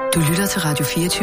Du lytter til Radio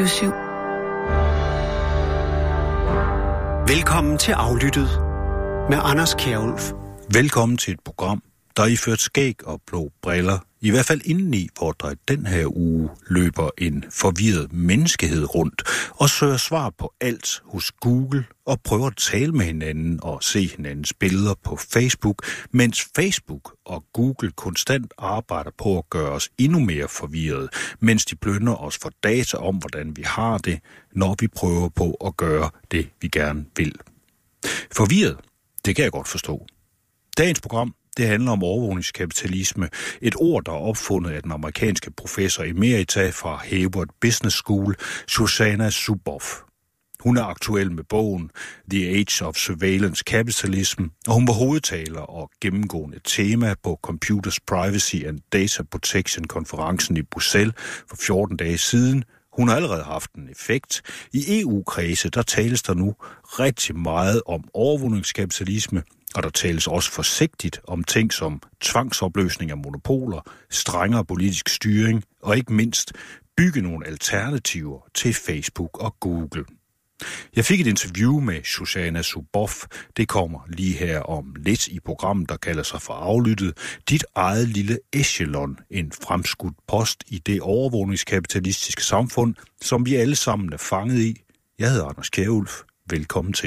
24/7. Velkommen til Aflyttet med Anders Kjærulf. Velkommen til et program, der er iført skæg og blå briller. I hvert fald indeni, hvor der den her uge løber en forvirret menneskehed rundt og søger svar på alt hos Google og prøver at tale med hinanden og se hinandens billeder på Facebook, mens Facebook og Google konstant arbejder på at gøre os endnu mere forvirrede, mens de plønder os for data om, hvordan vi har det, når vi prøver på at gøre det, vi gerne vil. Forvirret, det kan jeg godt forstå. Dagens program, det handler om overvågningskapitalisme, et ord, der er opfundet af den amerikanske professor emerita fra Harvard Business School, Shoshana Zuboff. Hun er aktuel med bogen The Age of Surveillance Capitalism, og hun var hovedtaler og gennemgående tema på Computers Privacy and Data Protection-konferencen i Bruxelles for 14 dage siden. Hun har allerede haft en effekt. I EU-kredse, der tales der nu rigtig meget om overvågningskapitalisme, og der tales også forsigtigt om ting som tvangsopløsning af monopoler, strengere politisk styring og ikke mindst bygge nogle alternativer til Facebook og Google. Jeg fik et interview med Shoshana Zuboff. Det kommer lige her om lidt i programmet, der kalder sig for Aflyttet. Dit eget lille echelon, en fremskudt post i det overvågningskapitalistiske samfund, som vi alle sammen er fanget i. Jeg hedder Anders Kjærulf. Velkommen til.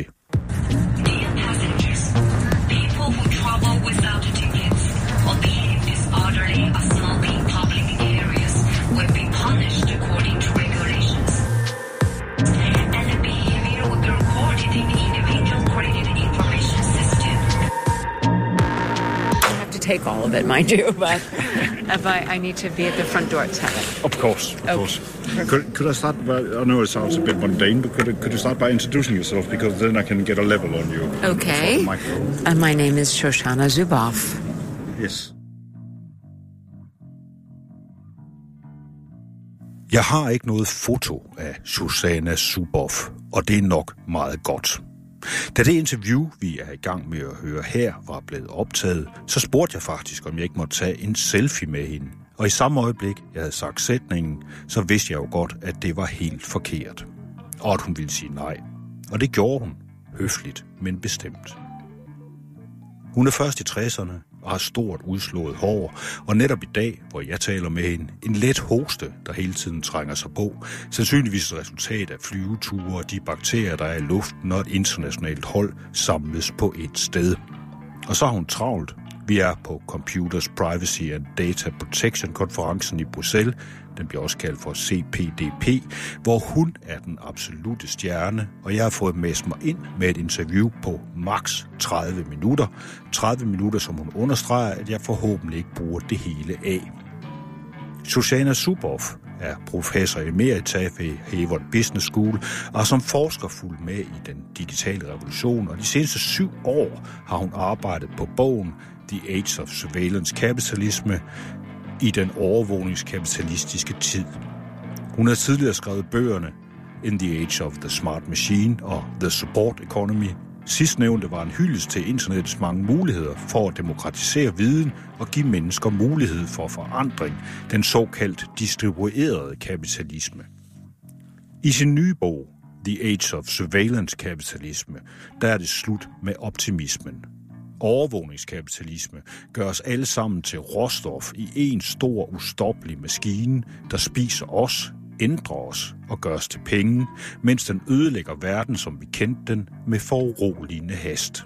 Take all of it, mind you, but I need to be at the front door at 7. Of course. Could I start by, I know it sounds a bit mundane, but could you start by introducing yourself, because then I can get a level on you. Okay. And my name is Shoshana Zuboff. Yes. Jeg har ikke noget foto af Shoshana Zuboff, og det er nok meget godt. Da det interview, vi er i gang med at høre her, var blevet optaget, så spurgte jeg faktisk, om jeg ikke måtte tage en selfie med hende. Og i samme øjeblik, jeg havde sagt sætningen, så vidste jeg jo godt, at det var helt forkert. Og at hun ville sige nej. Og det gjorde hun. Høfligt, men bestemt. Hun er først i 60'erne og har stort udslået hår, og netop i dag, hvor jeg taler med hende, en let hoste, der hele tiden trænger sig på, sandsynligvis et resultat af flyveture og de bakterier, der er i luften, når et internationalt hold samles på et sted. Og så har hun travlt. Vi er på Computers Privacy and Data Protection-konferencen i Bruxelles, den bliver også kaldt for CPDP, hvor hun er den absolute stjerne, og jeg har fået mast mig ind med et interview på maks 30 minutter. 30 minutter, som hun understreger, at jeg forhåbentlig ikke bruger det hele af. Shoshana Zuboff er professor emerita ved Harvard Business School og har som forsker fulgt med i den digitale revolution, og de seneste 7 år har hun arbejdet på bogen The Age of Surveillance Capitalism i den overvågningskapitalistiske tid. Hun har tidligere skrevet bøgerne In the Age of the Smart Machine og The Support Economy. Sidstnævnte var en hyldest til internettets mange muligheder for at demokratisere viden og give mennesker mulighed for forandring, den såkaldt distribuerede kapitalisme. I sin nye bog, The Age of Surveillance Capitalism, der er det slut med optimismen. Overvågningskapitalisme gør os alle sammen til råstof i en stor, ustoppelig maskine, der spiser os, ændrer os og gør os til penge, mens den ødelægger verden, som vi kendte den, med foruroligende hast.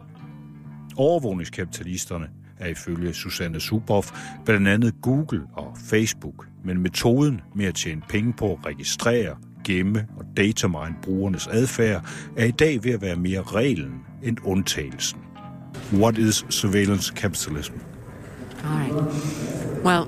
Overvågningskapitalisterne er ifølge Shoshana Zuboff blandt andet Google og Facebook, men metoden med at tjene penge på at registrere, gemme og datamine brugernes adfærd er i dag ved at være mere reglen end undtagelsen. What is surveillance capitalism? All right. Well,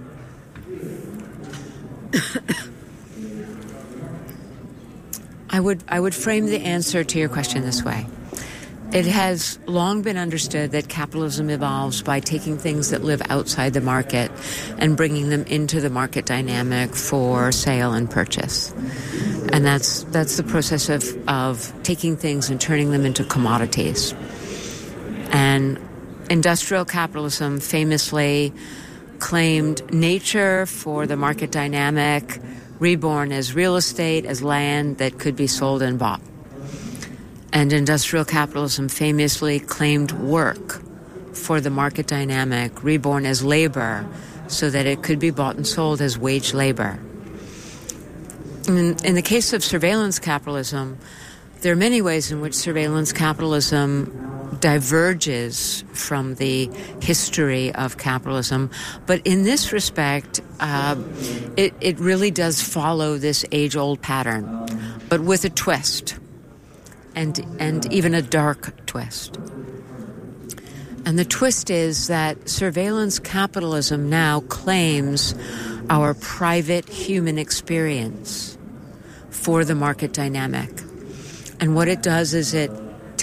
I would frame the answer to your question this way. It has long been understood that capitalism evolves by taking things that live outside the market and bringing them into the market dynamic for sale and purchase. And that's the process of taking things and turning them into commodities. And industrial capitalism famously claimed nature for the market dynamic, reborn as real estate, as land that could be sold and bought. And industrial capitalism famously claimed work for the market dynamic, reborn as labor, so that it could be bought and sold as wage labor. In the case of surveillance capitalism, there are many ways in which surveillance capitalism diverges from the history of capitalism. But in this respect, it really does follow this age-old pattern, but with a twist, and even a dark twist. And the twist is that surveillance capitalism now claims our private human experience for the market dynamic. And what it does is it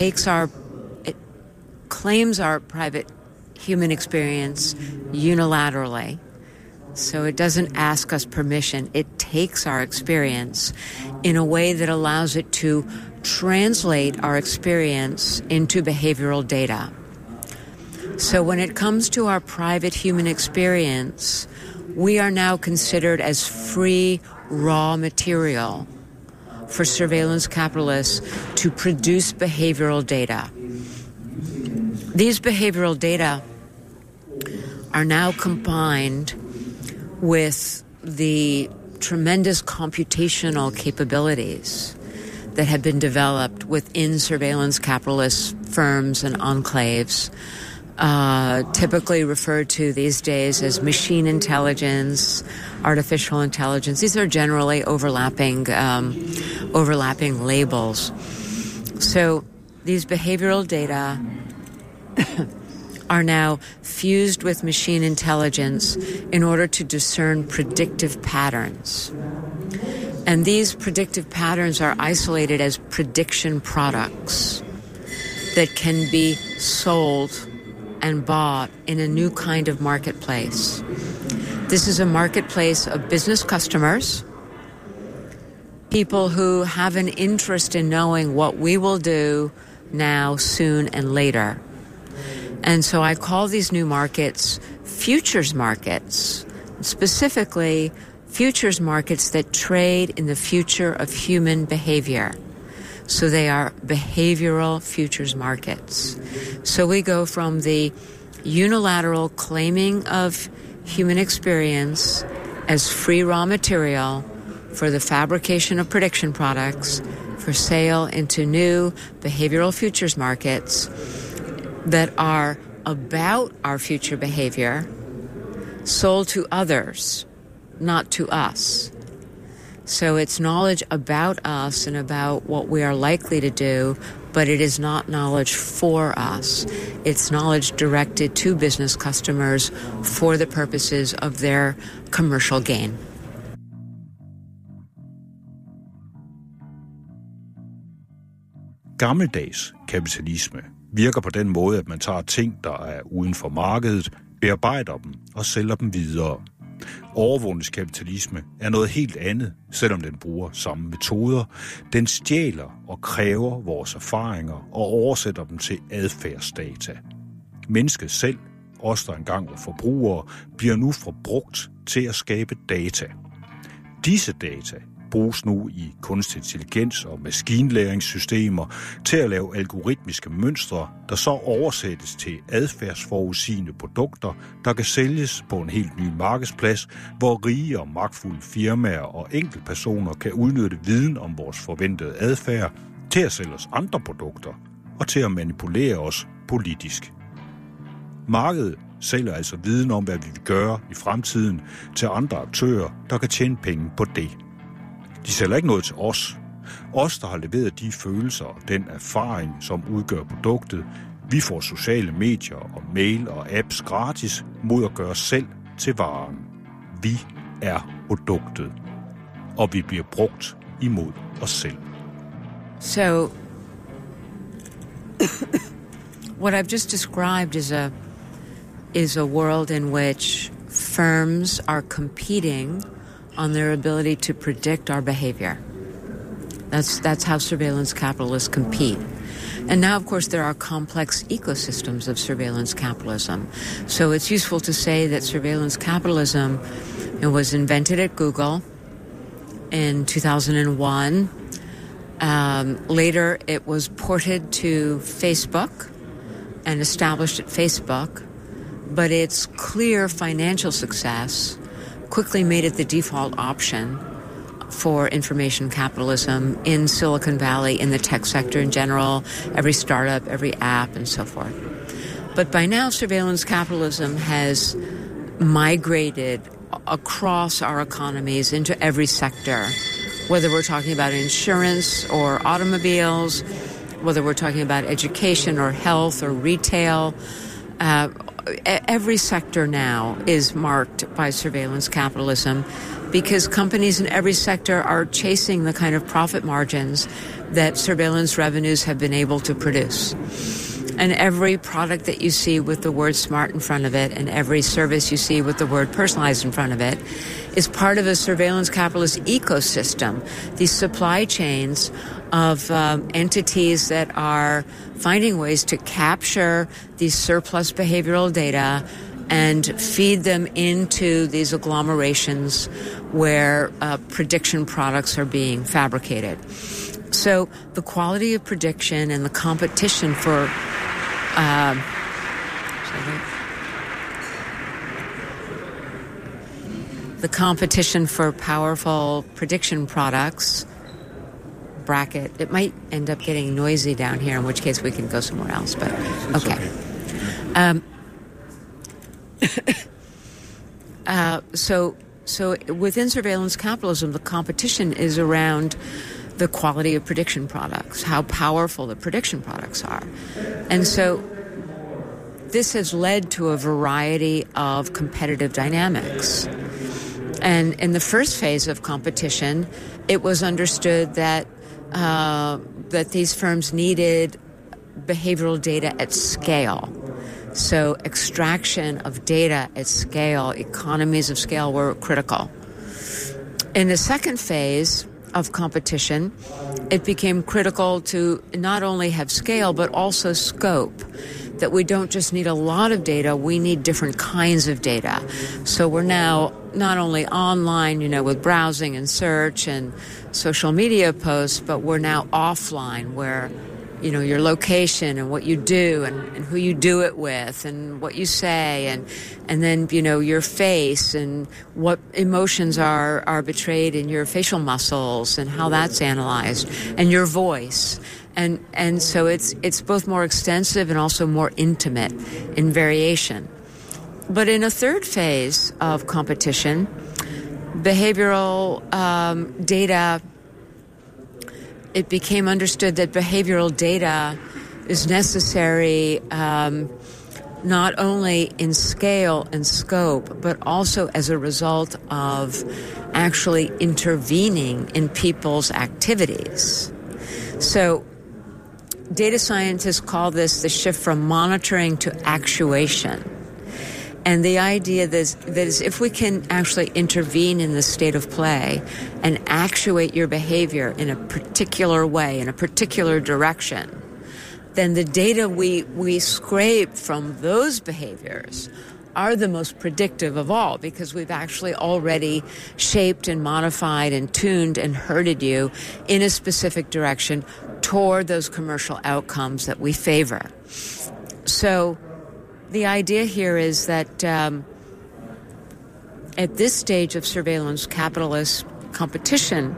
claims our private human experience unilaterally. So it doesn't ask us permission. It takes our experience in a way that allows it to translate our experience into behavioral data. So when it comes to our private human experience, we are now considered as free raw material for surveillance capitalists to produce behavioral data. These behavioral data are now combined with the tremendous computational capabilities that have been developed within surveillance capitalist firms and enclaves, typically referred to these days as machine intelligence, artificial intelligence. These are generally overlapping labels. So these behavioral data are now fused with machine intelligence in order to discern predictive patterns. And these predictive patterns are isolated as prediction products that can be sold and bought in a new kind of marketplace. This is a marketplace of business customers, people who have an interest in knowing what we will do now, soon, and later. And so I call these new markets futures markets, specifically futures markets that trade in the future of human behavior. So they are behavioral futures markets. So we go from the unilateral claiming of human experience as free raw material for the fabrication of prediction products for sale into new behavioral futures markets that are about our future behavior, sold to others, not to us. So it's knowledge about us and about what we are likely to do, but it is not knowledge for us. It's knowledge directed to business customers for the purposes of their commercial gain. Gammeldags kapitalisme virker på den måde, at man tager ting, der er uden for markedet, bearbejder dem og sælger dem videre. Overvågningskapitalisme er noget helt andet, selvom den bruger samme metoder. Den stjæler og kræver vores erfaringer og oversætter dem til adfærdsdata. Mennesket selv, os der engang var forbrugere, bliver nu forbrugt til at skabe data. Disse data bruges nu i kunstig intelligens og maskinlæringssystemer til at lave algoritmiske mønstre, der så oversættes til adfærdsforudsigende produkter, der kan sælges på en helt ny markedsplads, hvor rige og magtfulde firmaer og enkeltpersoner kan udnytte viden om vores forventede adfærd til at sælge os andre produkter og til at manipulere os politisk. Markedet sælger altså viden om, hvad vi vil gøre i fremtiden til andre aktører, der kan tjene penge på det. De sælger ikke noget til os. Os, der har leveret de følelser og den erfaring, som udgør produktet. Vi får sociale medier og mail og apps gratis mod at gøre os selv til varen. Vi er produktet. Og vi bliver brugt imod os selv. So, what I've just described is a world in which firms are competing on their ability to predict our behavior. That's how surveillance capitalists compete. And now, of course, there are complex ecosystems of surveillance capitalism. So it's useful to say that surveillance capitalism was invented at Google in 2001. Later, it was ported to Facebook and established at Facebook, but its clear financial success quickly made it the default option for information capitalism in Silicon Valley, in the tech sector in general, every startup, every app, and so forth. But by now, surveillance capitalism has migrated across our economies into every sector, whether we're talking about insurance or automobiles, whether we're talking about education or health or retail. Every sector now is marked by surveillance capitalism because companies in every sector are chasing the kind of profit margins that surveillance revenues have been able to produce. And every product that you see with the word smart in front of it and every service you see with the word personalized in front of it is part of a surveillance capitalist ecosystem. These supply chains of entities that are finding ways to capture these surplus behavioral data and feed them into these agglomerations where prediction products are being fabricated. So the quality of prediction and the competition for powerful prediction products, bracket, it might end up getting noisy down here, in which case we can go somewhere else, but okay. So within surveillance capitalism, the competition is around the quality of prediction products, how powerful the prediction products are. And so this has led to a variety of competitive dynamics. And in the first phase of competition, it was understood that these firms needed behavioral data at scale. So extraction of data at scale, economies of scale were critical. In the second phase of competition, it became critical to not only have scale, but also scope. That we don't just need a lot of data, we need different kinds of data. So we're now not only online, with browsing and search and social media posts, but we're now offline where, your location and what you do and who you do it with and what you say and then, your face and what emotions are betrayed in your facial muscles and how that's analyzed and your voice. And so it's both more extensive and also more intimate in variation. But in a third phase of competition, behavioral data, it became understood that behavioral data is necessary not only in scale and scope, but also as a result of actually intervening in people's activities. So data scientists call this the shift from monitoring to actuation. And the idea that is if we can actually intervene in the state of play and actuate your behavior in a particular way, in a particular direction, then the data we scrape from those behaviors are the most predictive of all, because we've actually already shaped and modified and tuned and herded you in a specific direction toward those commercial outcomes that we favor. So the idea here is that at this stage of surveillance capitalist competition,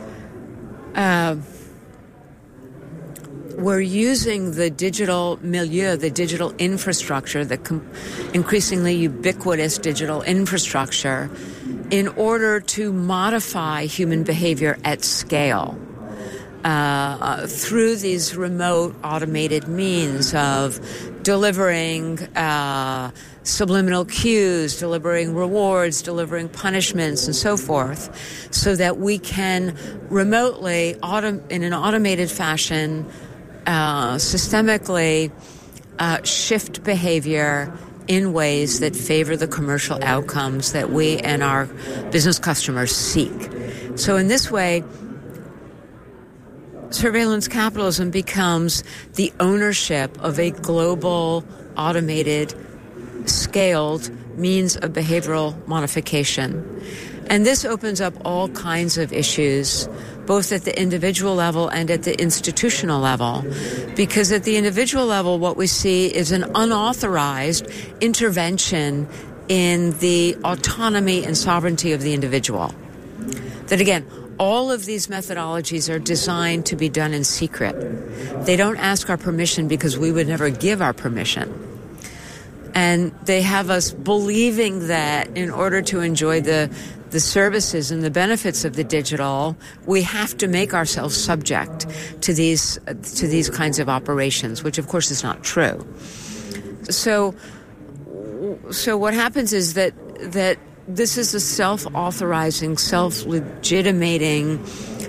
we're using the digital milieu, the digital infrastructure, the increasingly ubiquitous digital infrastructure, in order to modify human behavior at scale through these remote automated means of delivering subliminal cues, delivering rewards, delivering punishments, and so forth, so that we can remotely, in an automated fashion, systemically shift behavior in ways that favor the commercial outcomes that we and our business customers seek. So in this way, surveillance capitalism becomes the ownership of a global, automated, scaled means of behavioral modification. And this opens up all kinds of issues, both at the individual level and at the institutional level. Because at the individual level, what we see is an unauthorized intervention in the autonomy and sovereignty of the individual. That again, all of these methodologies are designed to be done in secret. They don't ask our permission because we would never give our permission. And they have us believing that in order to enjoy the services and the benefits of the digital, we have to make ourselves subject to these kinds of operations, which of course is not true. So what happens is that this is a self-authorizing, self-legitimating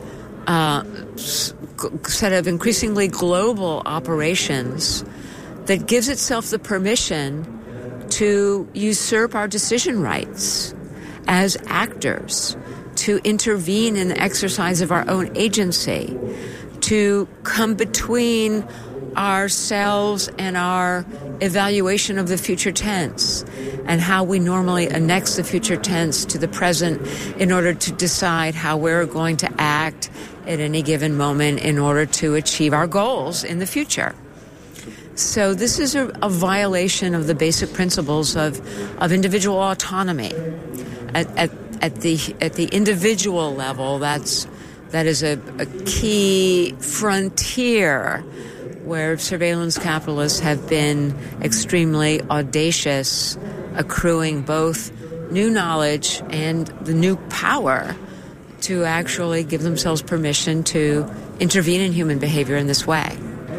set of increasingly global operations that gives itself the permission to usurp our decision rights as actors, to intervene in the exercise of our own agency, to come between ourselves and our evaluation of the future tense and how we normally annex the future tense to the present in order to decide how we're going to act at any given moment in order to achieve our goals in the future. So this is a violation of the basic principles of individual autonomy. At the individual level, that is a key frontier where surveillance capitalists have been extremely audacious, accruing both new knowledge and the new power to actually give themselves permission to intervene in human behavior in this way.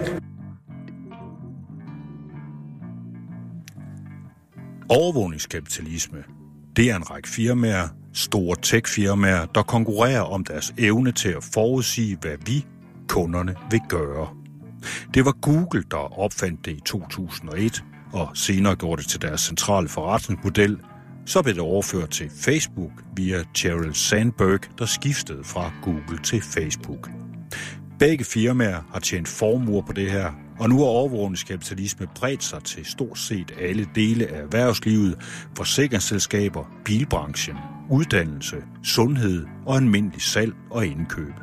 Overvågningskapitalisme, det er en række firmaer, store tech-firmaer, der konkurrerer om deres evne til at forudsige, hvad vi, kunderne, vil gøre. Det var Google, der opfandt det i 2001, og senere gjorde det til deres centrale forretningsmodel. Så blev det overført til Facebook via Sheryl Sandberg, der skiftede fra Google til Facebook. Begge firmaer har tjent formuer på det her, og nu har overvågningskapitalisme bredt sig til stort set alle dele af erhvervslivet, forsikringsselskaber, bilbranchen, uddannelse, sundhed og almindelig salg og indkøb.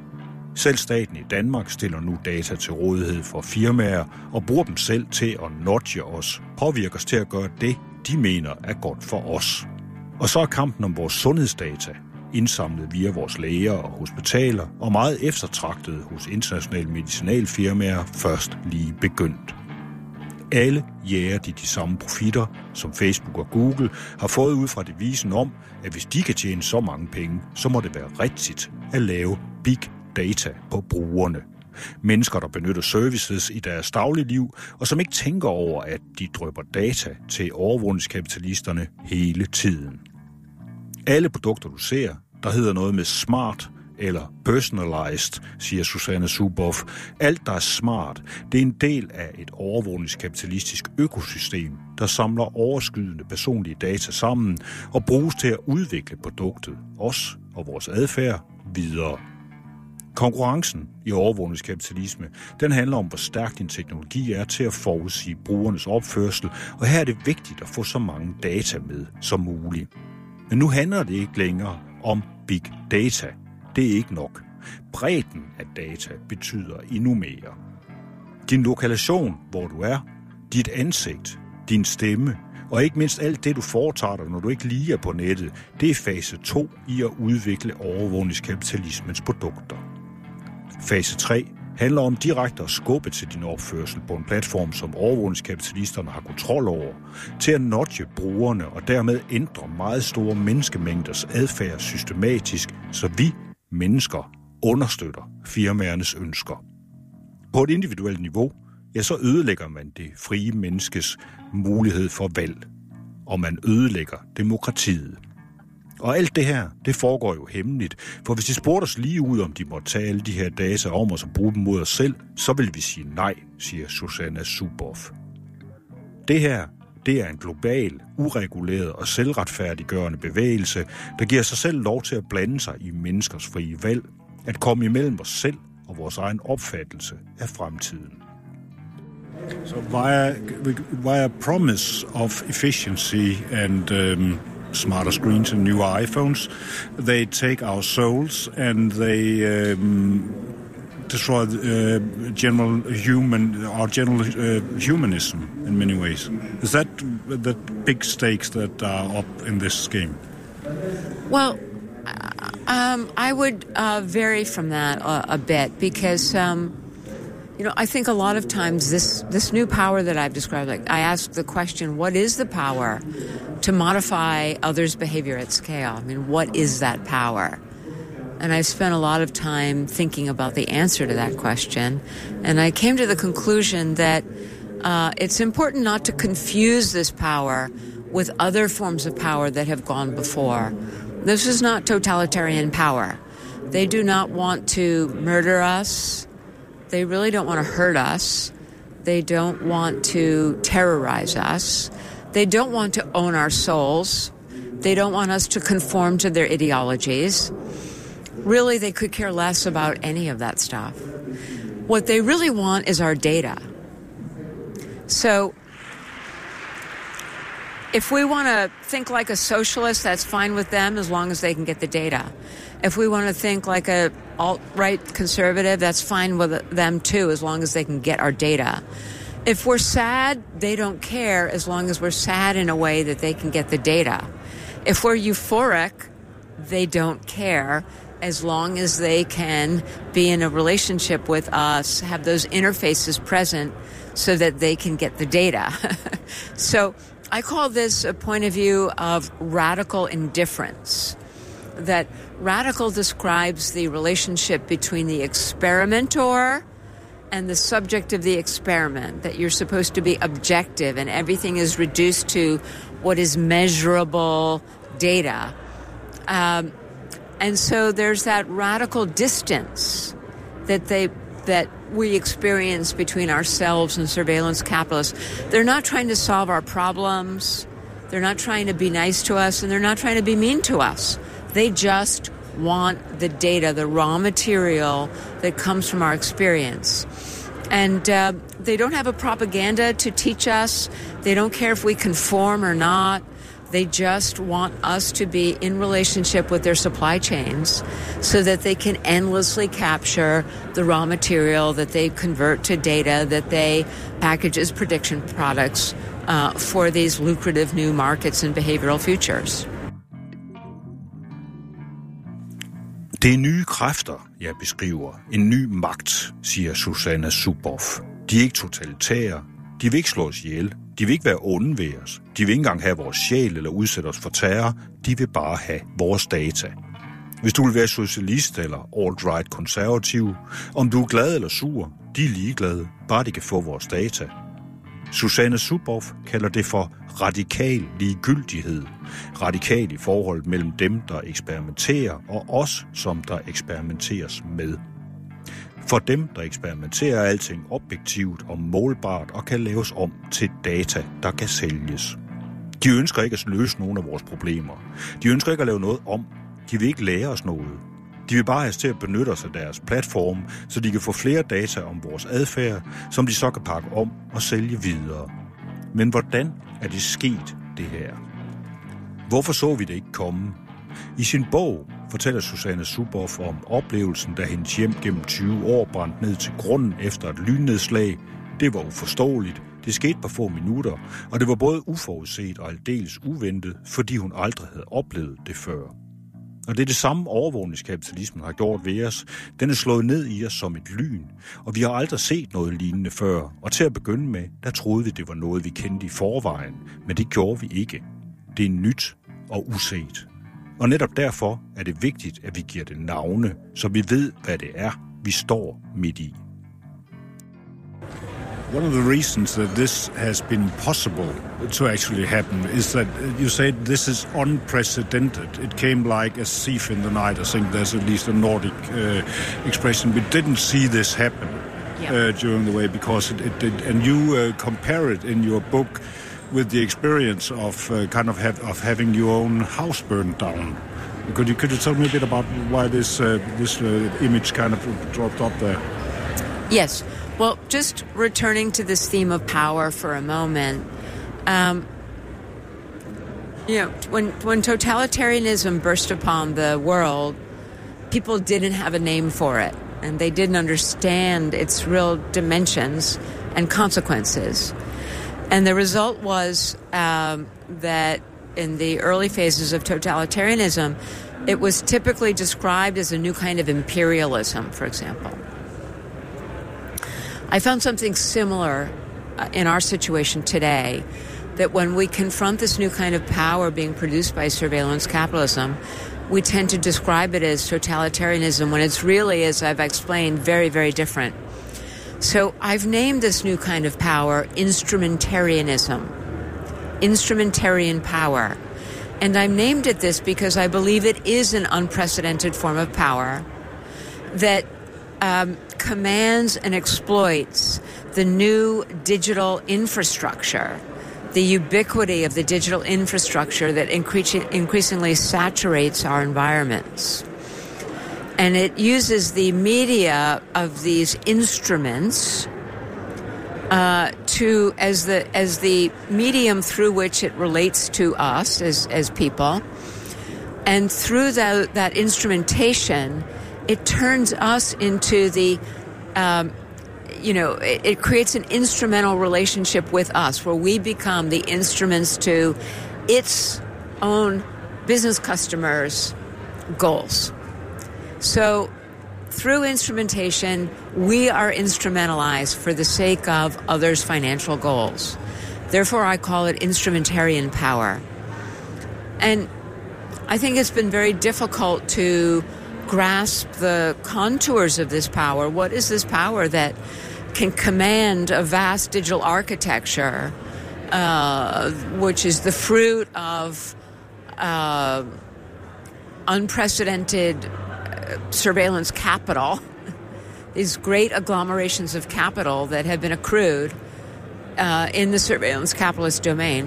Selv staten i Danmark stiller nu data til rådighed for firmaer og bruger dem selv til at nudge os, påvirke os til at gøre det, de mener er godt for os. Og så er kampen om vores sundhedsdata, indsamlet via vores læger og hospitaler og meget eftertragtet hos internationale medicinalfirmaer, først lige begyndt. Alle jager de samme profitter, som Facebook og Google har fået ud fra devisen om, at hvis de kan tjene så mange penge, så må det være rigtigt at lave big data på brugerne. Mennesker, der benytter services i deres dagligliv, og som ikke tænker over, at de drypper data til overvågningskapitalisterne hele tiden. Alle produkter, du ser, der hedder noget med smart eller personalized, siger Susanne Zuboff. Alt, der er smart, det er en del af et overvågningskapitalistisk økosystem, der samler overskydende personlige data sammen og bruges til at udvikle produktet, os og vores adfærd, videre. Konkurrencen i overvågningskapitalisme, den handler om, hvor stærk din teknologi er til at forudsige brugernes opførsel, og her er det vigtigt at få så mange data med som muligt. Men nu handler det ikke længere om big data. Det er ikke nok. Bredden af data betyder endnu mere. Din lokation, hvor du er, dit ansigt, din stemme, og ikke mindst alt det, du foretager dig, når du ikke lige er på nettet, det er fase 2 i at udvikle overvågningskapitalismens produkter. Fase 3 handler om direkte at skubbe til din opførsel på en platform, som overvågningskapitalisterne har kontrol over, til at nudge brugerne og dermed ændre meget store menneskemængders adfærd systematisk, så vi mennesker understøtter firmaernes ønsker. På et individuelt niveau, ja, så ødelægger man det frie menneskes mulighed for valg, og man ødelægger demokratiet. Og alt det her, det foregår jo hemmeligt, for hvis de spurgte os lige ud, om de måtte tage alle de her data om os og bruge dem mod os selv, så vil vi sige nej, siger Susanne Zuboff. Det her, det er en global, ureguleret og selvretfærdiggørende bevægelse, der giver sig selv lov til at blande sig i menneskers frie valg, at komme imellem os selv og vores egen opfattelse af fremtiden. So via promise of efficiency and smarter screens and new iPhones. They take our souls and they destroy our general humanism in many ways. Is that the big stakes that are up in this game? Well, I would vary from that a bit because, I think a lot of times this new power that I've described, like I ask the question, what is the power to modify others' behavior at scale? I mean, what is that power? And I've spent a lot of time thinking about the answer to that question. And I came to the conclusion that it's important not to confuse this power with other forms of power that have gone before. This is not totalitarian power. They do not want to murder us. They really don't want to hurt us. They don't want to terrorize us. They don't want to own our souls. They don't want us to conform to their ideologies. Really, they could care less about any of that stuff. What they really want is our data. So, if we want to think like a socialist, that's fine with them as long as they can get the data. If we want to think like a alt-right conservative, that's fine with them too, as long as they can get our data. If we're sad, they don't care as long as we're sad in a way that they can get the data. If we're euphoric, they don't care as long as they can be in a relationship with us, have those interfaces present so that they can get the data. So I call this a point of view of radical indifference. That radical describes the relationship between the experimenter and the subject of the experiment, that you're supposed to be objective and everything is reduced to what is measurable data. And so there's that radical distance that we experience between ourselves and surveillance capitalists. They're not trying to solve our problems. They're not trying to be nice to us, and they're not trying to be mean to us. They just want the data, the raw material that comes from our experience. And they don't have a propaganda to teach us. They don't care if we conform or not. They just want us to be in relationship with their supply chains so that they can endlessly capture the raw material that they convert to data, that they package as prediction products for these lucrative new markets and behavioral futures. Det er nye kræfter, jeg beskriver. En ny magt, siger Susanna Zuboff. De er ikke totalitære. De vil ikke slå os ihjel. De vil ikke være onde ved os. De vil ikke engang have vores sjæl eller udsætte os for terror. De vil bare have vores data. Hvis du vil være socialist eller alt-right konservativ, om du er glad eller sur, de er ligeglade, bare de kan få vores data. Susanna Zuboff kalder det for radikal ligegyldighed. Radikal i forholdet mellem dem, der eksperimenterer, og os, som der eksperimenteres med. For dem, der eksperimenterer, er alting objektivt og målbart og kan laves om til data, der kan sælges. De ønsker ikke at løse nogle af vores problemer. De ønsker ikke at lave noget om. De vil ikke lære os noget. De vil bare have os til at benytte os af deres platform, så de kan få flere data om vores adfærd, som de så kan pakke om og sælge videre. Men hvordan er det sket, det her? Hvorfor så vi det ikke komme? I sin bog fortæller Susanna Zuboff om oplevelsen, da hendes hjem gennem 20 år brændte ned til grunden efter et lynnedslag. Det var uforståeligt. Det skete på få minutter, og det var både uforudset og aldeles uventet, fordi hun aldrig havde oplevet det før. Og det er det samme overvågningskapitalismen har gjort ved os. Den er slået ned i os som et lyn, og vi har aldrig set noget lignende før. Og til at begynde med, der troede vi, det var noget, vi kendte i forvejen, men det gjorde vi ikke. Det er nyt og uset. Og netop derfor er det vigtigt, at vi giver det navne, så vi ved, hvad det er, vi står midt i. One of the reasons that this has been possible to actually happen is that you say this is unprecedented. It came like a thief in the night. I think there's at least a Nordic expression. We didn't see this happen during the way because it did. And you compare it in your book with the experience of of having your own house burned down. Could you tell me a bit about why this image kind of dropped up there? Yes. Well, just returning to this theme of power for a moment, when totalitarianism burst upon the world, people didn't have a name for it, and they didn't understand its real dimensions and consequences. And the result was that in the early phases of totalitarianism, it was typically described as a new kind of imperialism, for example. I found something similar in our situation today, that when we confront this new kind of power being produced by surveillance capitalism, we tend to describe it as totalitarianism when it's really, as I've explained, very, very different. So I've named this new kind of power instrumentarianism, instrumentarian power. And I've named it this because I believe it is an unprecedented form of power that commands and exploits the new digital infrastructure, the ubiquity of the digital infrastructure that increasingly saturates our environments. And it uses the media of these instruments as the medium through which it relates to us as people. And through that instrumentation, it turns us into the it creates an instrumental relationship with us where we become the instruments to its own business customers' goals. So through instrumentation, we are instrumentalized for the sake of others' financial goals. Therefore, I call it instrumentarian power. And I think it's been very difficult to grasp the contours of this power. What is this power that can command a vast digital architecture, which is the fruit of unprecedented surveillance capital, these great agglomerations of capital that have been accrued in the surveillance capitalist domain.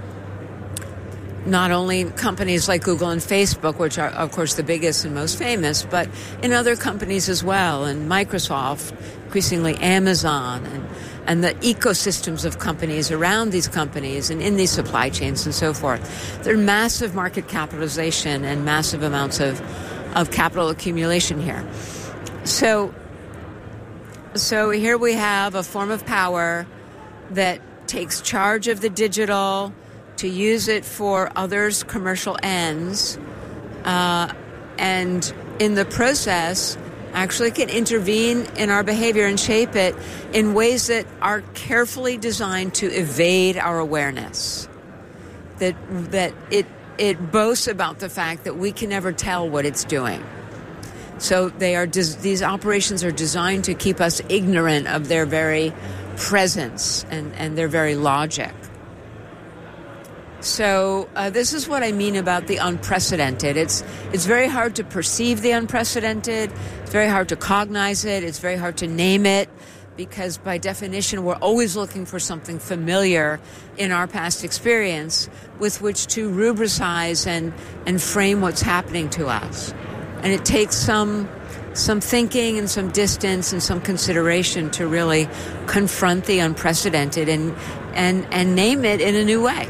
Not only companies like Google and Facebook, which are, of course, the biggest and most famous, but in other companies as well, and Microsoft, increasingly Amazon, and the ecosystems of companies around these companies and in these supply chains and so forth. There's massive market capitalization and massive amounts of capital accumulation here. So here we have a form of power that takes charge of the digital to use it for others' commercial ends, and in the process actually can intervene in our behavior and shape it in ways that are carefully designed to evade our awareness. That it boasts about the fact that we can never tell what it's doing. So these operations are designed to keep us ignorant of their very presence and their very logic. So this is what I mean about the unprecedented. It's very hard to perceive the unprecedented. It's very hard to cognize it. It's very hard to name it, because by definition, we're always looking for something familiar in our past experience with which to rubricize and frame what's happening to us. And it takes some thinking and some distance and some consideration to really confront the unprecedented and name it in a new way.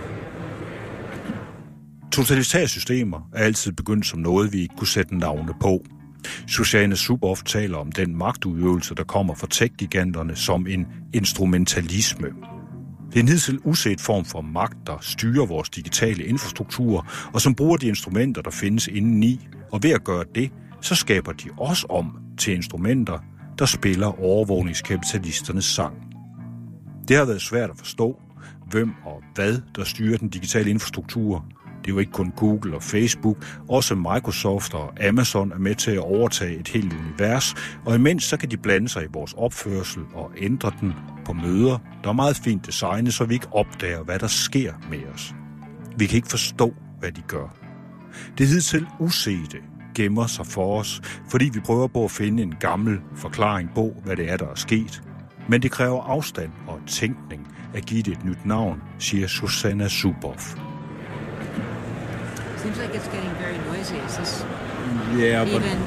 Totalitære systemer er altid begyndt som noget, vi ikke kunne sætte navne på. Shoshana Zuboff taler om den magtudøvelse, der kommer fra tech-giganterne, som en instrumentalisme. Det er en hidtil uset form for magt, der styrer vores digitale infrastruktur, og som bruger de instrumenter, der findes indeni. Og ved at gøre det, så skaber de også om til instrumenter, der spiller overvågningskapitalisternes sang. Det har været svært at forstå, hvem og hvad, der styrer den digitale infrastruktur. Det er jo ikke kun Google og Facebook, også Microsoft og Amazon er med til at overtage et helt univers, og imens så kan de blande sig i vores opførsel og ændre den på møder, der er meget fint designet, så vi ikke opdager, hvad der sker med os. Vi kan ikke forstå, hvad de gør. Det hidtil usete gemmer sig for os, fordi vi prøver på at finde en gammel forklaring på, hvad det er, der er sket. Men det kræver afstand og tænkning at give det et nyt navn, siger Shoshana Zuboff. Seems like it's getting very noisy. Is this even working?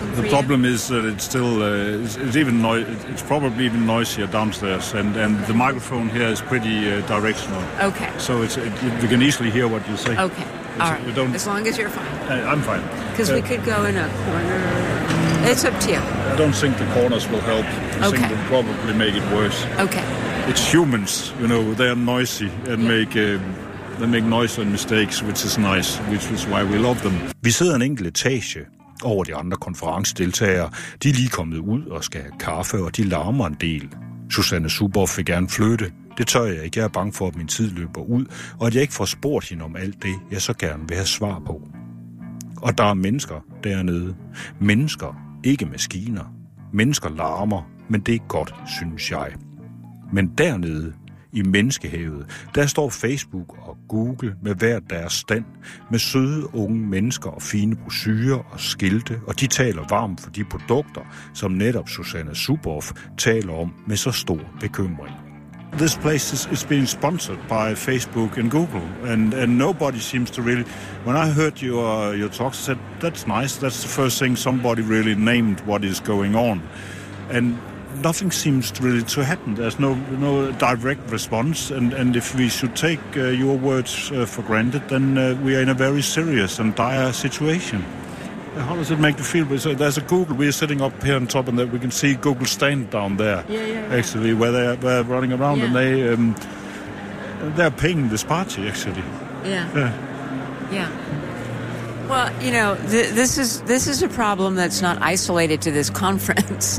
working for The problem is that it's still it's probably even noisier downstairs, and the microphone here is pretty directional. Okay. So we can easily hear what you say. Okay. All right. As long as you're fine. I'm fine. Because we could go in a corner. It's up to you. I don't think the corners will help. I think they'll probably make it worse. Okay. It's humans, they are noisy and they make noise and mistakes, which is nice, which is why we love them. Vi sidder en enkelt etage over de andre konferencedeltagere. De er lige kommet ud og skal have kaffe, og de larmer en del. Susanne Zuboff vil gerne flytte. Det tør jeg ikke. Jeg er bange for, at min tid løber ud, og at jeg ikke får spurgt hende om alt det, jeg så gerne vil have svar på. Og der er mennesker dernede. Mennesker, ikke maskiner. Mennesker larmer, men det er godt, synes jeg. Men dernede, i menneskehavet, der står Facebook og Google med hver deres stand, med søde unge mennesker og fine brochurer og skilte, og de taler varmt for de produkter, som netop Susanne Zuboff taler om med så stor bekymring. This place is being sponsored by Facebook and Google, and nobody seems to really... When I heard your talk, I said, that's nice, that's the first thing somebody really named what is going on. And nothing seems really to happen. There's no direct response, and if we should take your words for granted, then we are in a very serious and dire situation. How does it make you feel? So there's a Google. We're sitting up here on top, and we can see Google stand down there. Yeah. Actually, where they're running around, and they're paying this party actually. Yeah. Well, this is a problem that's not isolated to this conference.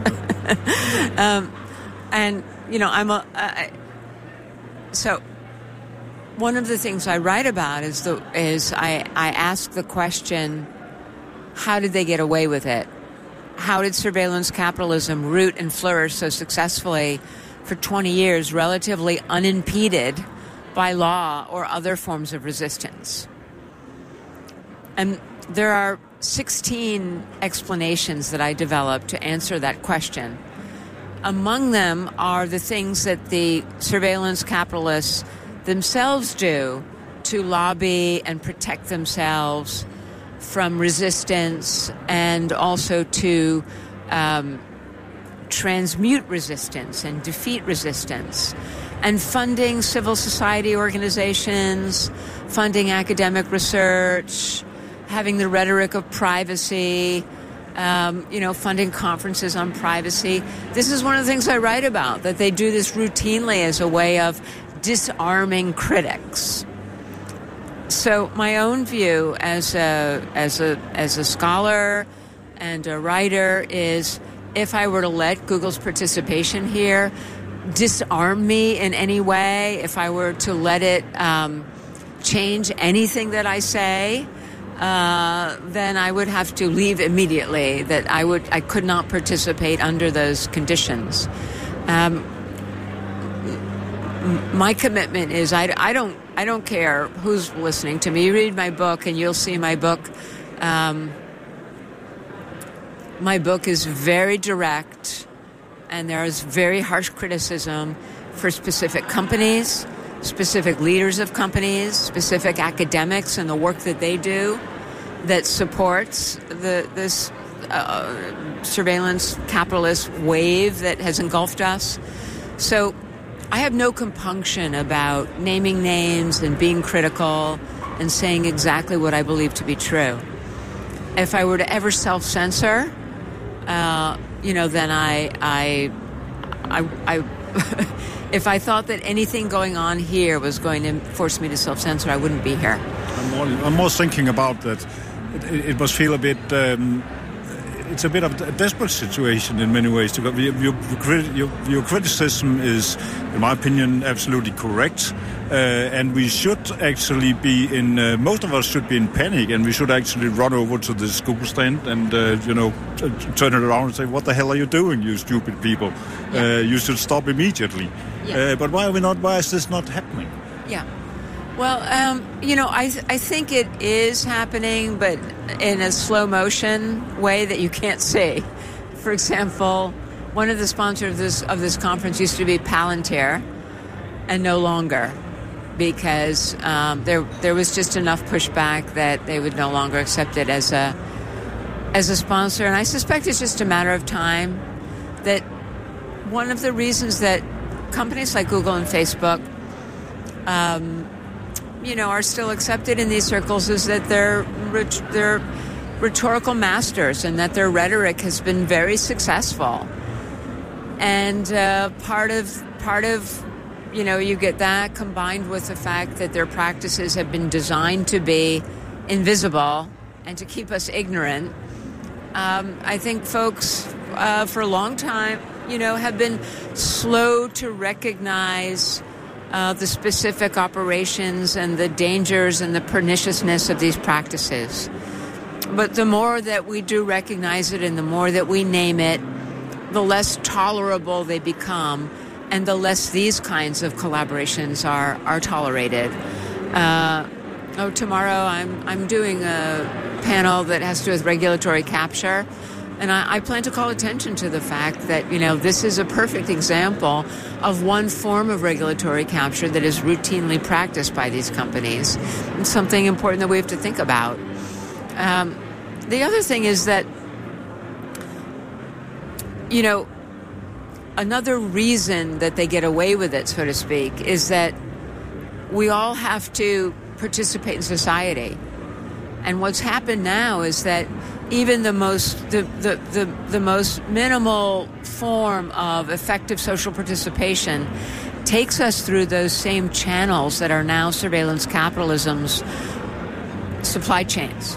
So one of the things I write about is I ask the question, how did they get away with it? How did surveillance capitalism root and flourish so successfully for 20 years, relatively unimpeded by law or other forms of resistance? And there are 16 explanations that I developed to answer that question. Among them are the things that the surveillance capitalists themselves do to lobby and protect themselves from resistance, and also to transmute resistance and defeat resistance. And funding civil society organizations, funding academic research, having the rhetoric of privacy, funding conferences on privacy. This is one of the things I write about, that they do this routinely as a way of disarming critics. So my own view as a scholar and a writer is, if I were to let Google's participation here disarm me in any way, if I were to let it change anything that I say, then I would have to leave immediately. That I could not participate under those conditions. My commitment is I don't care who's listening to me. You read my book and you'll see my book. My book is very direct, and there is very harsh criticism for specific companies, specific leaders of companies, specific academics and the work that they do that supports this surveillance capitalist wave that has engulfed us. So I have no compunction about naming names and being critical and saying exactly what I believe to be true. If I were to ever self-censor, then I if I thought that anything going on here was going to force me to self-censor, I wouldn't be here. I'm more thinking about that. It must feel a bit... it's a bit of a desperate situation in many ways. Your criticism is, in my opinion, absolutely correct. And we should actually be most of us should be in panic, and we should actually run over to this Google stand and, turn it around and say, what the hell are you doing, you stupid people? Yeah. You should stop immediately. Yeah. But why is this not happening? Yeah. Well, I think it is happening, but in a slow motion way that you can't see. For example, one of the sponsors of this conference used to be Palantir, and no longer, because there was just enough pushback that they would no longer accept it as as a sponsor, and I suspect it's just a matter of time that one of the reasons that companies like Google and Facebook, are still accepted in these circles is that they're rhetorical masters and that their rhetoric has been very successful. And part of you get that combined with the fact that their practices have been designed to be invisible and to keep us ignorant. I think folks for a long time, have been slow to recognize the specific operations and the dangers and the perniciousness of these practices. But the more that we do recognize it and the more that we name it, the less tolerable they become and the less these kinds of collaborations are tolerated. Tomorrow I'm doing a panel that has to do with regulatory capture. And I plan to call attention to the fact that, this is a perfect example of one form of regulatory capture that is routinely practiced by these companies. It's something important that we have to think about. The other thing is that, another reason that they get away with it, so to speak, is that we all have to participate in society. And what's happened now is that even the most minimal form of effective social participation takes us through those same channels that are now surveillance capitalism's supply chains.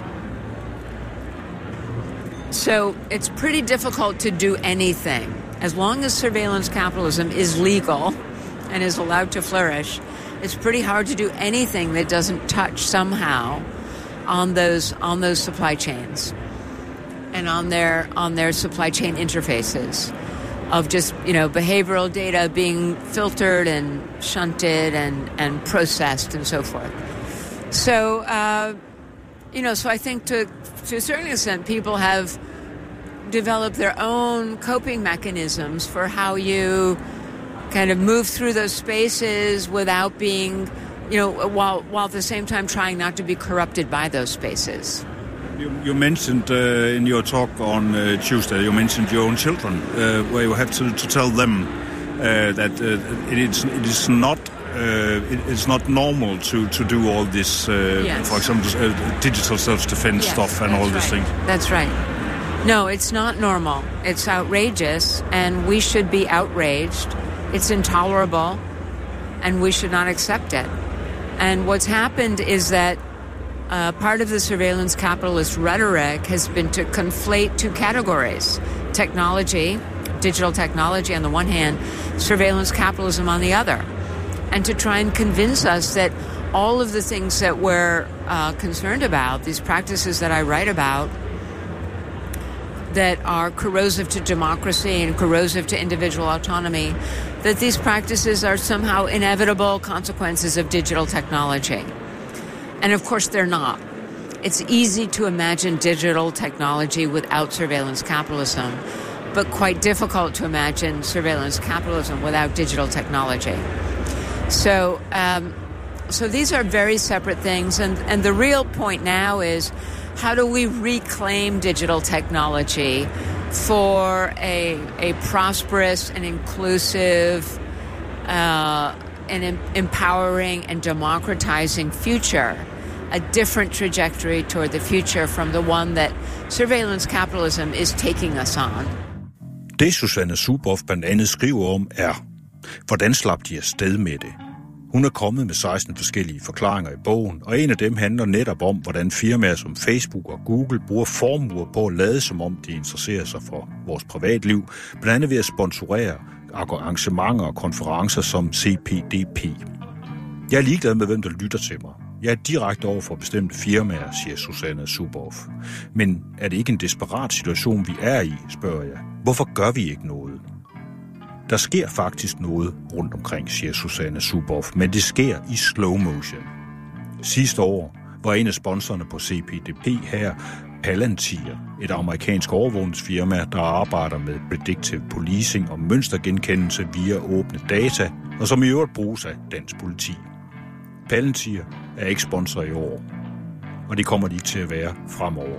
So it's pretty difficult to do anything. As long as surveillance capitalism is legal and is allowed to flourish, it's pretty hard to do anything that doesn't touch somehow on those supply chains and on their supply chain interfaces of just behavioral data being filtered and shunted and processed and so forth. So so I think to a certain extent people have developed their own coping mechanisms for how you kind of move through those spaces without being while at the same time trying not to be corrupted by those spaces. You mentioned in your talk on Tuesday, you mentioned your own children, where you have to tell them that it's not normal to do all this, yes. For example, digital self-defense stuff and all these things. That's right. No, it's not normal. It's outrageous, and we should be outraged. It's intolerable, and we should not accept it. And what's happened is that part of the surveillance capitalist rhetoric has been to conflate two categories: technology, digital technology on the one hand, surveillance capitalism on the other, and to try and convince us that all of the things that we're concerned about, these practices that I write about, that are corrosive to democracy and corrosive to individual autonomy, that these practices are somehow inevitable consequences of digital technology. And of course they're not. It's easy to imagine digital technology without surveillance capitalism, but quite difficult to imagine surveillance capitalism without digital technology. So these are very separate things, and the real point now is, how do we reclaim digital technology for a prosperous and inclusive and empowering and democratizing future, a different trajectory toward the future from the one that surveillance capitalism is taking us on? Det Susanne Zuboff blandt andet skriver om er, hvordan slap de afsted med det? Hun er kommet med 16 forskellige forklaringer i bogen, og en af dem handler netop om, hvordan firmaer som Facebook og Google bruger formuer på at lade som om de interesserer sig for vores privatliv, blandt andet ved at sponsorere arrangementer og konferencer som CPDP. Jeg er ligeglad med, hvem der lytter til mig. Jeg er direkte over for bestemte firmaer, siger Susanne Zuboff. Men er det ikke en desperat situation, vi er i, spørger jeg. Hvorfor gør vi ikke noget? Der sker faktisk noget rundt omkring, siger Susanne Zuboff, men det sker i slow motion. Sidste år var en af sponsorerne på CPDP her Palantir, et amerikansk overvågningsfirma, der arbejder med predictive policing og mønstergenkendelse via åbne data, og som i øvrigt bruges af dansk politi. Palantir er ikke sponsor i år, og det kommer de ikke til at være fremover.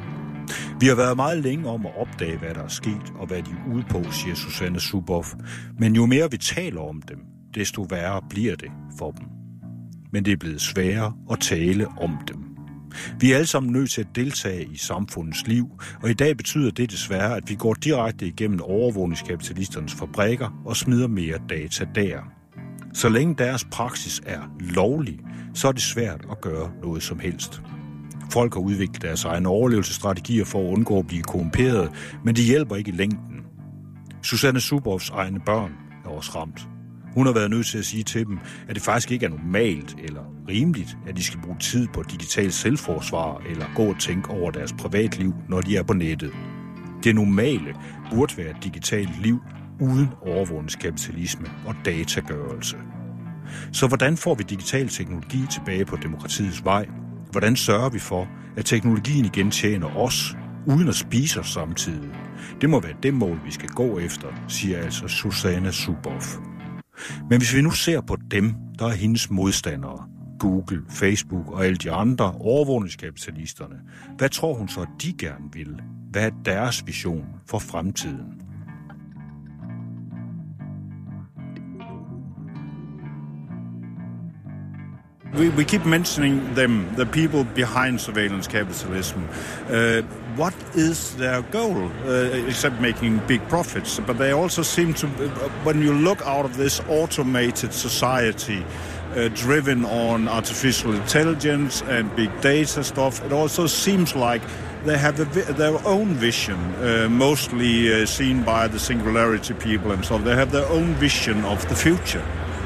Vi har været meget længe om at opdage, hvad der er sket og hvad de er ude på, siger Susanne Zuboff. Men jo mere vi taler om dem, desto værre bliver det for dem. Men det er blevet sværere at tale om dem. Vi er alle sammen nødt til at deltage i samfundets liv, og i dag betyder det desværre, at vi går direkte igennem overvågningskapitalisternes fabrikker og smider mere data der. Så længe deres praksis er lovlig, så er det svært at gøre noget som helst. Folk har udviklet deres egne overlevelsesstrategier for at undgå at blive korrumperet, men de hjælper ikke i længden. Susanne Zuboffs egne børn er også ramt. Hun har været nødt til at sige til dem, at det faktisk ikke er normalt eller rimeligt, at de skal bruge tid på digital selvforsvar eller gå og tænke over deres privatliv, når de er på nettet. Det normale burde være et digitalt liv uden overvågningskapitalisme og datagørelse. Så hvordan får vi digital teknologi tilbage på demokratiets vej? Hvordan sørger vi for, at teknologien igen tjener os, uden at spise os samtidig? Det må være det mål, vi skal gå efter, siger altså Susanne Zuboff. Men hvis vi nu ser på dem, der er hendes modstandere, Google, Facebook og alle de andre overvågningskapitalisterne, hvad tror hun så, at de gerne vil? Hvad er deres vision for fremtiden? We keep mentioning them, the people behind surveillance capitalism. What is their goal, except making big profits? But they also seem to, when you look out of this automated society, driven on artificial intelligence and big data stuff, it also seems like they have their own vision, mostly seen by the singularity people and so. They have their own vision of the future.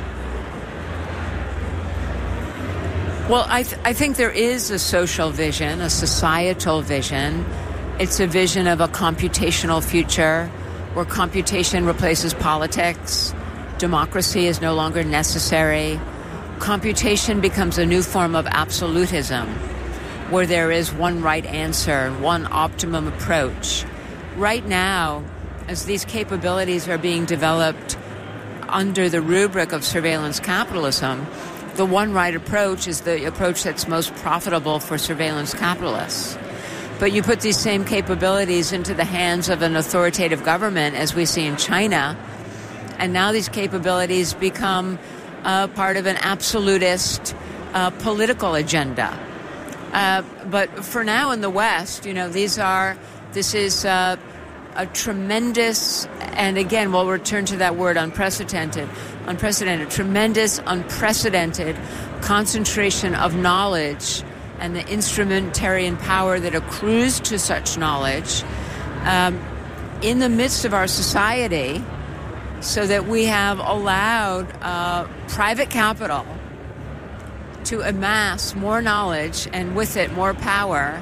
Well, I think there is a social vision, a societal vision. It's a vision of a computational future where computation replaces politics. Democracy is no longer necessary. Computation becomes a new form of absolutism where there is one right answer, one optimum approach. Right now, as these capabilities are being developed under the rubric of surveillance capitalism, the one right approach is the approach that's most profitable for surveillance capitalists. But you put these same capabilities into the hands of an authoritative government, as we see in China, and now these capabilities become part of an absolutist political agenda. But for now in the West, you know, this is a tremendous, and again, we'll return to that word unprecedented, tremendous, unprecedented concentration of knowledge and the instrumentarian power that accrues to such knowledge in the midst of our society, so that we have allowed private capital to amass more knowledge and with it more power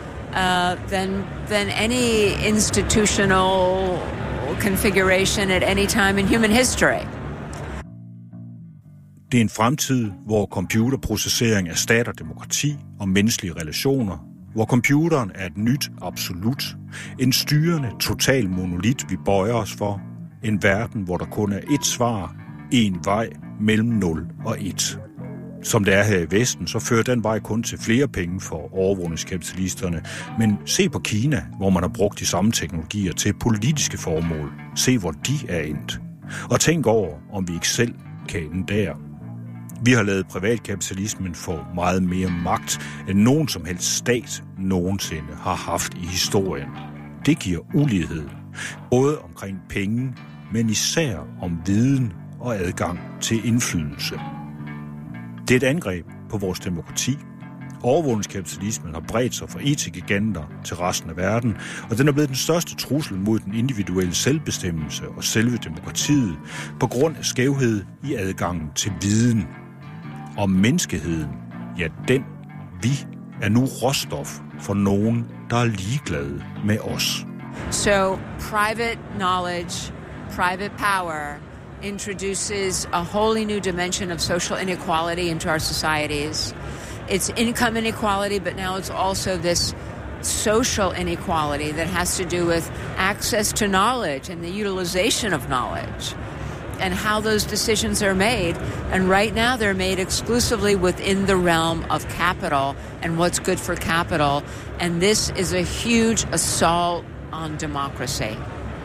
than any institutional configuration at any time in human history. Det er en fremtid, hvor computerprocessering erstatter demokrati og menneskelige relationer, hvor computeren er et nyt absolut, en styrende total monolit, vi bøjer os for, en verden, hvor der kun er ét svar, én vej mellem 0 og 1. Som det er her i Vesten, så fører den vej kun til flere penge for overvågningskapitalisterne. Men se på Kina, hvor man har brugt de samme teknologier til politiske formål. Se, hvor de er endt. Og tænk over, om vi ikke selv kan ende der. Vi har lavet privatkapitalismen få meget mere magt, end nogen som helst stat nogensinde har haft i historien. Det giver ulighed, både omkring penge, men især om viden og adgang til indflydelse. Det er et angreb på vores demokrati. Overvågningskapitalismen har bredt sig fra IT-giganter til resten af verden, og den er blevet den største trussel mod den individuelle selvbestemmelse og selve demokratiet på grund af skævhed i adgangen til viden. Og menneskeheden, ja, vi er nu råstof for nogen, der er ligeglade med os. So private knowledge, private power introduces a wholly new dimension of social inequality into our societies. It's income inequality, but now it's also this social inequality that has to do with access to knowledge and the utilization of knowledge. and how those decisions are made. And right now they're made exclusively within the realm of capital and what's good for capital. And this is a huge assault on democracy.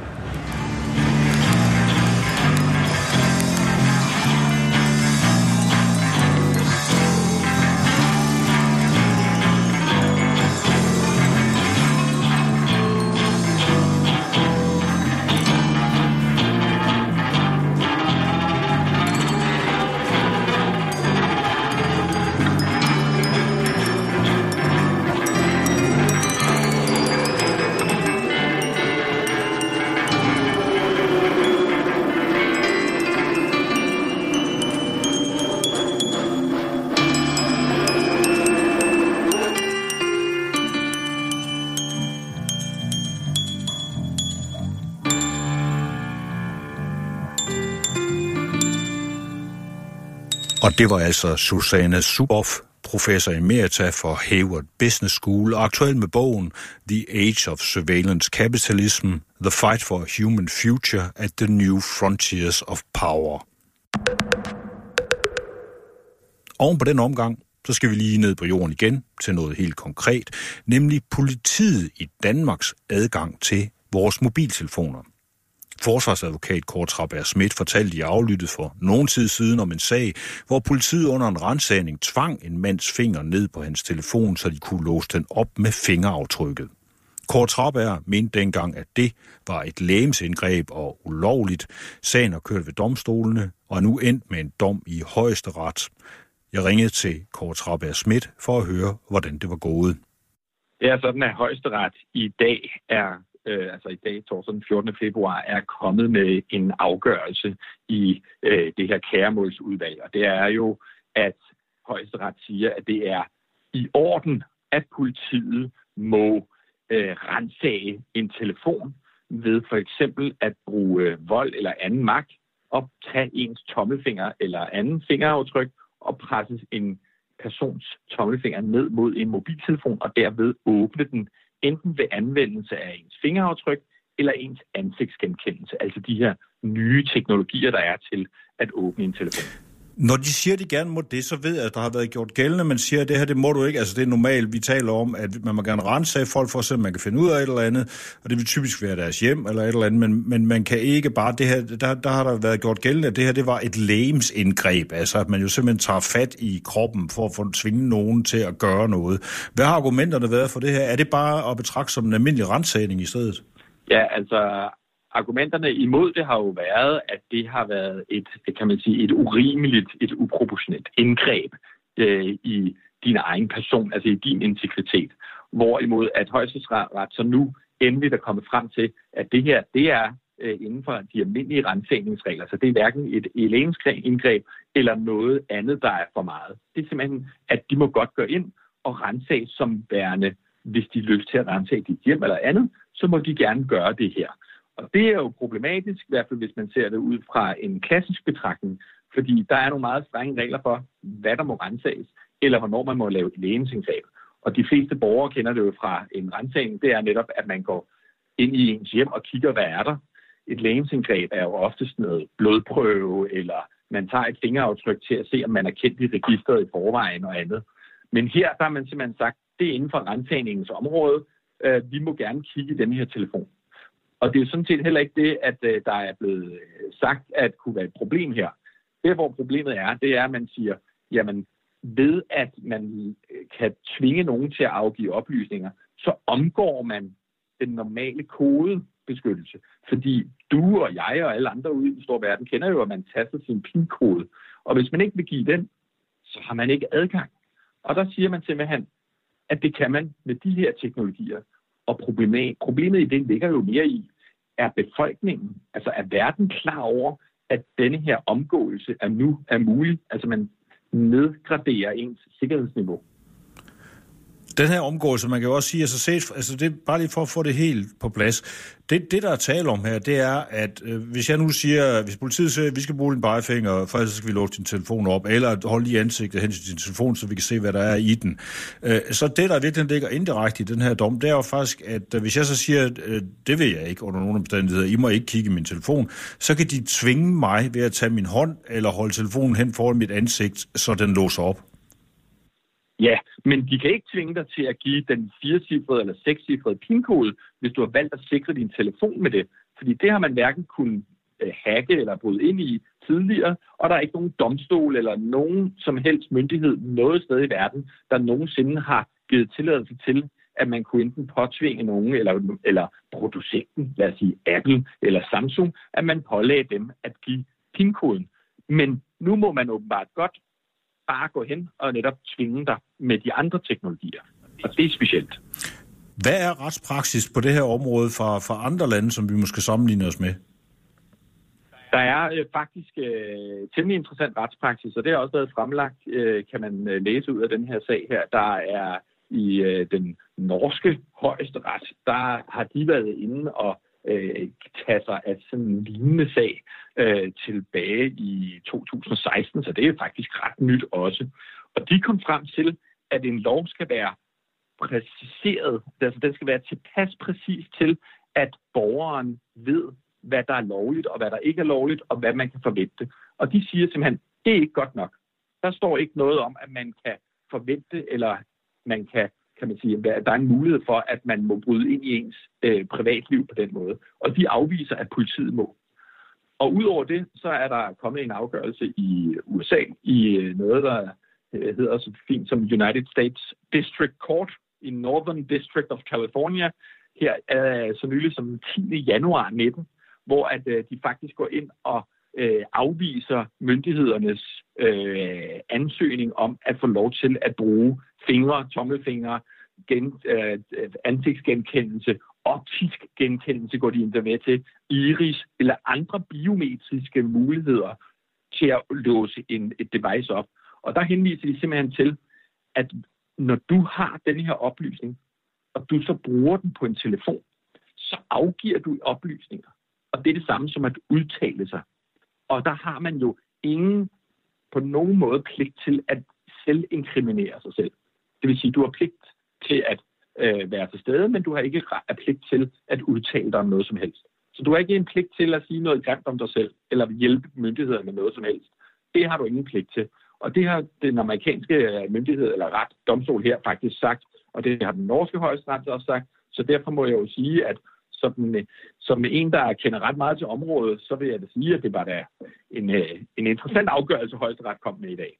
Og det var altså Susanne Zuboff, professor emerita for Harvard Business School, og aktuel med bogen The Age of Surveillance Capitalism, The Fight for a Human Future at the New Frontiers of Power. Oven på den omgang, så skal vi lige ned på jorden igen til noget helt konkret, nemlig politiet i Danmarks adgang til vores mobiltelefoner. Forsvarsadvokat Kåre Traberg Schmidt fortalte i Aflyttet for nogen tid siden om en sag, hvor politiet under en ransagning tvang en mands finger ned på hans telefon, så de kunne låse den op med fingeraftrykket. Kåre Traberg mente dengang, at det var et legemsindgreb og ulovligt. Sagen er kørt ved domstolene og er nu endt med en dom i Højesteret. Jeg ringede til Kåre Traberg Schmidt for at høre, hvordan det var gået. Det er sådan, at Højesteret i dag i dag, torsdag den 14. februar, er kommet med en afgørelse i det her kæremålsudvalg. Og det er jo, at Højesteret siger, at det er i orden, at politiet må ransage en telefon ved for eksempel at bruge vold eller anden magt, og tage ens tommelfinger eller anden fingeraftryk og presse en persons tommelfinger ned mod en mobiltelefon og derved åbne den enten ved anvendelse af ens fingeraftryk eller ens ansigtsgenkendelse, altså de her nye teknologier, der er til at åbne en telefon. Når de siger, at de gerne må det, så ved jeg, at der har været gjort gældende, men siger, at det her, det må du ikke. Altså det er normalt, vi taler om, at man må gerne ransage folk for at se, at man kan finde ud af et eller andet, og det vil typisk være deres hjem eller et eller andet, men man kan ikke bare, det her, der har der været gjort gældende, at det her, det var et legemsindgreb, altså at man jo simpelthen tager fat i kroppen for at få tvinge nogen til at gøre noget. Hvad har argumenterne været for det her? Er det bare at betragte som en almindelig ransagning i stedet? Ja, altså argumenterne imod det har jo været, at det har været et urimeligt, et uproportionelt indgreb i din egen person, altså i din integritet. Hvorimod at Højesteret så nu endelig er kommet frem til, at det her, det er inden for de almindelige ransagningsregler. Så det er hverken et indgreb eller noget andet, der er for meget. Det er simpelthen, at de må godt gå ind og ransage som værende, hvis de har lyst til at ransage dit hjem eller andet, så må de gerne gøre det her. Og det er jo problematisk, i hvert fald hvis man ser det ud fra en klassisk betragtning, fordi der er nogle meget strenge regler for, hvad der må ransages, eller hvornår man må lave et legemsindgreb. Og de fleste borgere kender det jo fra en ransagning, det er netop, at man går ind i ens hjem og kigger, hvad er der. Et legemsindgreb er jo oftest noget blodprøve, eller man tager et fingeraftryk til at se, om man er kendt i registret i forvejen og andet. Men her der har man simpelthen sagt, det er inden for ransagningens område, vi må gerne kigge i den her telefon. Og det er jo sådan set heller ikke det, at der er blevet sagt, at kunne være et problem her. Det, hvor problemet er, det er, at man siger, jamen ved at man kan tvinge nogen til at afgive oplysninger, så omgår man den normale kodebeskyttelse. Fordi du og jeg og alle andre ude i den store verden kender jo, at man taster sin PIN-kode. Og hvis man ikke vil give den, så har man ikke adgang. Og der siger man simpelthen, at det kan man med de her teknologier. Og problemet i det ligger jo mere i, er befolkningen, altså er verden klar over, at denne her omgåelse er mulig? Altså man nedgraderer ens sikkerhedsniveau. Den her omgåelse, man kan jo også sige, altså det er bare lige for at få det helt på plads. Det der er tale om her, det er, at hvis jeg nu siger, hvis politiet siger, at vi skal bruge din pegefinger, for ellers skal vi låse din telefon op, eller holde lige ansigtet hen til din telefon, så vi kan se, hvad der er i den. Så det, der virkelig ligger indirekte i den her dom, det er jo faktisk, at hvis jeg så siger, det vil jeg ikke under nogen omstændigheder, I må ikke kigge i min telefon, så kan de tvinge mig ved at tage min hånd, eller holde telefonen hen foran mit ansigt, så den låser op. Ja, men de kan ikke tvinge dig til at give den 4-cifrede eller 6-cifrede PIN-kode, hvis du har valgt at sikre din telefon med det. Fordi det har man hverken kunnet hacke eller bryde ind i tidligere, og der er ikke nogen domstol eller nogen som helst myndighed noget sted i verden, der nogensinde har givet tilladelse til, at man kunne enten påtvinge nogen eller producenten, lad os sige Apple eller Samsung, at man pålagde dem at give PIN-koden. Men nu må man åbenbart godt bare gå hen og netop tvinge dig med de andre teknologier. Og det er specielt. Hvad er retspraksis på det her område fra andre lande, som vi måske sammenligner os med? Der er faktisk temmelig interessant retspraksis, og det har også været fremlagt, kan man læse ud af den her sag her. Der er i den norske højesteret, der har de været inde og tage sig af sådan en lignende sag tilbage i 2016, så det er faktisk ret nyt også. Og de kom frem til, at en lov skal være præciseret, altså den skal være tilpas præcis til, at borgeren ved, hvad der er lovligt og hvad der ikke er lovligt, og hvad man kan forvente. Og de siger simpelthen, det er ikke godt nok. Der står ikke noget om, at man kan forvente, eller man kan man sige, at der er en mulighed for, at man må bryde ind i ens privatliv på den måde. Og de afviser, at politiet må. Og udover det, så er der kommet en afgørelse i USA i noget, der hedder så fint som United States District Court i Northern District of California, her så nylig som 10. januar 19, hvor at de faktisk går ind og afviser myndighedernes ansøgning om at få lov til at bruge fingre, tommelfingre, ansigtsgenkendelse, optisk genkendelse går de endda med til, iris eller andre biometriske muligheder til at låse et device op. Og der henviser de simpelthen til, at når du har den her oplysning, og du så bruger den på en telefon, så afgiver du oplysninger. Og det er det samme som at udtale sig. Og der har man jo ingen på nogen måde pligt til at selvinkriminere sig selv. Det vil sige, at du har pligt til at være til stede, men du har ikke pligt til at udtale dig om noget som helst. Så du har ikke en pligt til at sige noget grimt om dig selv, eller hjælpe myndighederne med noget som helst. Det har du ingen pligt til. Og det har den amerikanske myndighed, eller domstol her faktisk sagt, og det har den norske højesteret også sagt. Så derfor må jeg jo sige, at som en, der kender ret meget til området, så vil jeg da sige, at det var da en interessant afgørelse, højesteret kom med i dag.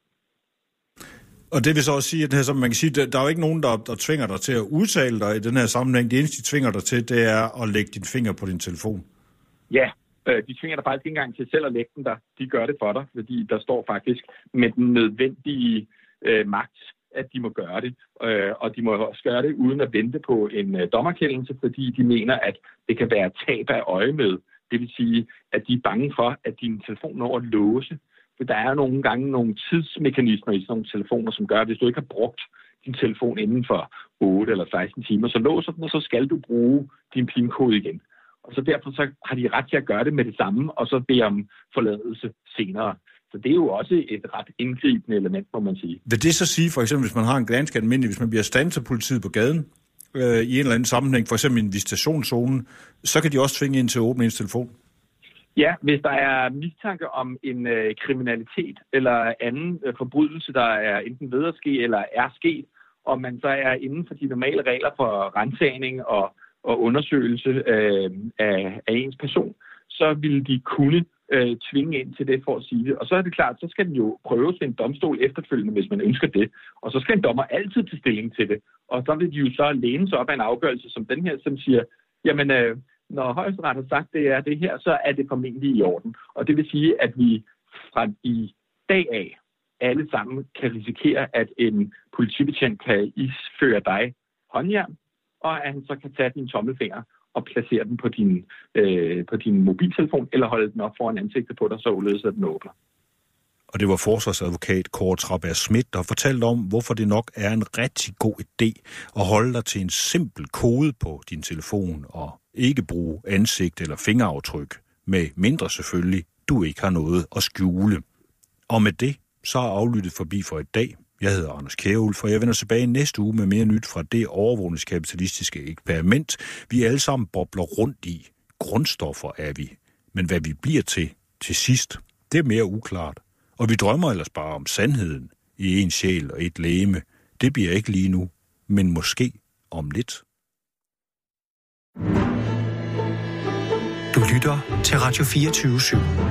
Og det vil så også sige, at man kan sige, der er jo ikke nogen, der tvinger dig til at udtale dig i den her sammenhæng. Det eneste, de tvinger dig til, det er at lægge din finger på din telefon. Ja, de tvinger dig faktisk ikke engang til selv at lægge den der. De gør det for dig, fordi der står faktisk med den nødvendige magt, at de må gøre det. Og de må også gøre det uden at vente på en dommerkendelse, fordi de mener, at det kan være tab af øje med. Det vil sige, at de er bange for, at din telefon når at låse. For der er nogle gange nogle tidsmekanismer i sådan nogle telefoner, som gør, at hvis du ikke har brugt din telefon inden for 8 eller 16 timer, så låser den, og så skal du bruge din PIN-kode igen. Og så derfor så har de ret til at gøre det med det samme, og så bede om forladelse senere. Så det er jo også et ret indgribende element, må man sige. Vil det så sige, for eksempel, hvis man har en ganske almindelig, hvis man bliver standset politiet på gaden, i en eller anden sammenhæng, for eksempel en visitationszone, så kan de også tvinge ind til at åbne ens telefon? Ja, hvis der er mistanke om en kriminalitet eller anden forbrydelse, der er enten ved at ske eller er sket, og man så er inden for de normale regler for ransagning og undersøgelse af ens person, så vil de kunne tvinge ind til det for at sige det. Og så er det klart, så skal den jo prøves ved en domstol efterfølgende, hvis man ønsker det. Og så skal en dommer altid tage stilling til det. Og så vil de jo så læne sig op af en afgørelse som den her, som siger, jamen når højesteret har sagt, det er det her, så er det formentlig i orden. Og det vil sige, at vi fra i dag af alle sammen kan risikere, at en politibetjent kan isføre dig håndjern, og at han så kan tage din tommelfinger og placere den på din mobiltelefon, eller holde den op foran ansigtet på dig, således at den åbner. Og det var forsvarsadvokat Kåre Traberg Schmidt, der fortalte om, hvorfor det nok er en rigtig god idé at holde dig til en simpel kode på din telefon og ikke bruge ansigt eller fingeraftryk, med mindre selvfølgelig, du ikke har noget at skjule. Og med det, så er aflyttet forbi for i dag. Jeg hedder Anders Kjærulf, og jeg vender tilbage næste uge med mere nyt fra det overvågningskapitalistiske eksperiment, vi alle sammen bobler rundt i. Grundstoffer er vi, men hvad vi bliver til sidst, det er mere uklart. Og vi drømmer ellers bare om sandheden i en sjæl og et legeme. Det bliver ikke lige nu, men måske om lidt. Du lytter til Radio 24/7.